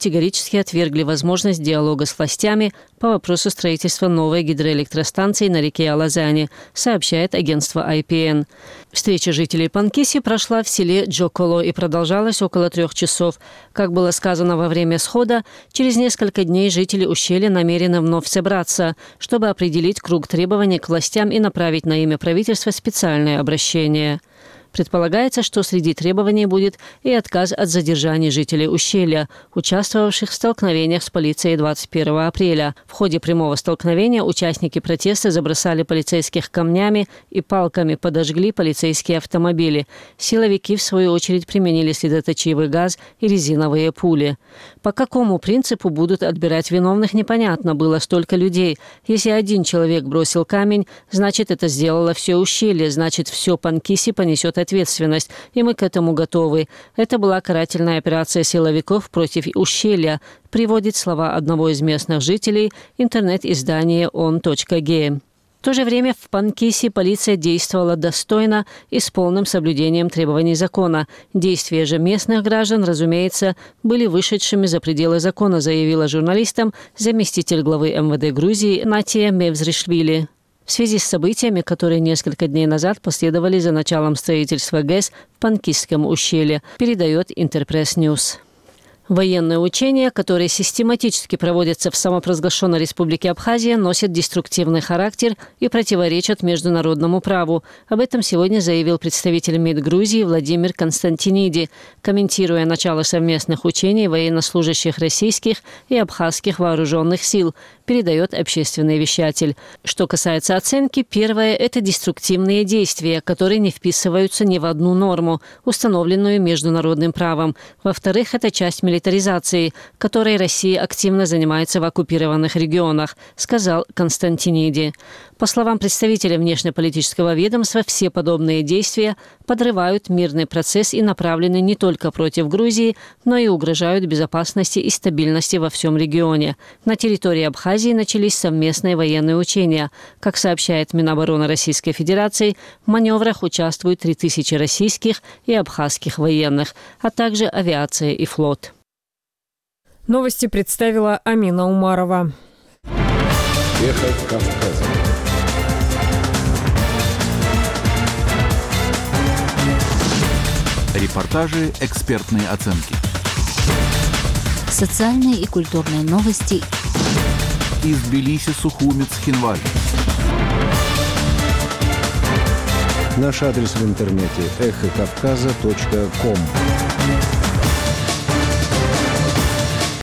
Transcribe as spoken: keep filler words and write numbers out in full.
категорически отвергли возможность диалога с властями по вопросу строительства новой гидроэлектростанции на реке Алазани, сообщает агентство ай пи эн. Встреча жителей Панкиси прошла в селе Джоколо и продолжалась около трех часов. Как было сказано во время схода, через несколько дней жители ущелья намерены вновь собраться, чтобы определить круг требований к властям и направить на имя правительства специальное обращение. Предполагается, что среди требований будет и отказ от задержания жителей ущелья, участвовавших в столкновениях с полицией двадцать первого апреля. В ходе прямого столкновения участники протеста забросали полицейских камнями и палками, подожгли полицейские автомобили. Силовики, в свою очередь, применили слезоточивый газ и резиновые пули. По какому принципу будут отбирать виновных, непонятно, было столько людей. Если один человек бросил камень, значит, это сделало все ущелье, значит, все Панкиси понесет ответственность, и мы к этому готовы. Это была карательная операция силовиков против ущелья, приводит слова одного из местных жителей интернет-издание он точка ге. В то же время в Панкиси полиция действовала достойно и с полным соблюдением требований закона. Действия же местных граждан, разумеется, были вышедшими за пределы закона, заявила журналистам заместитель главы эм вэ дэ Грузии Натия Мевзришвили. В связи с событиями, которые несколько дней назад последовали за началом строительства ГЭС в Панкисском ущелье, передает Интерпресс Ньюс. Военные учения, которые систематически проводятся в самопровозглашенной республике Абхазия, носят деструктивный характер и противоречат международному праву. Об этом сегодня заявил представитель МИД Грузии Владимир Константиниди, комментируя начало совместных учений военнослужащих российских и абхазских вооруженных сил, передает общественный вещатель. Что касается оценки, первое – это деструктивные действия, которые не вписываются ни в одну норму, установленную международным правом. Во-вторых, это часть милитаризации, которой Россия активно занимается в оккупированных регионах, сказал Константиниди. По словам представителя внешнеполитического ведомства, все подобные действия подрывают мирный процесс и направлены не только против Грузии, но и угрожают безопасности и стабильности во всем регионе. На территории Абхазии начались совместные военные учения. Как сообщает Минобороны Российской Федерации, в маневрах участвуют три тысячи российских и абхазских военных, а также авиация и флот. Новости представила Амина Умарова. Эхо Кавказа. Репортажи, экспертные оценки. Социальные и культурные новости. Из Тбилиси, Сухуми, Цхинвали. Наш адрес в интернете эхо кавказа точка ком.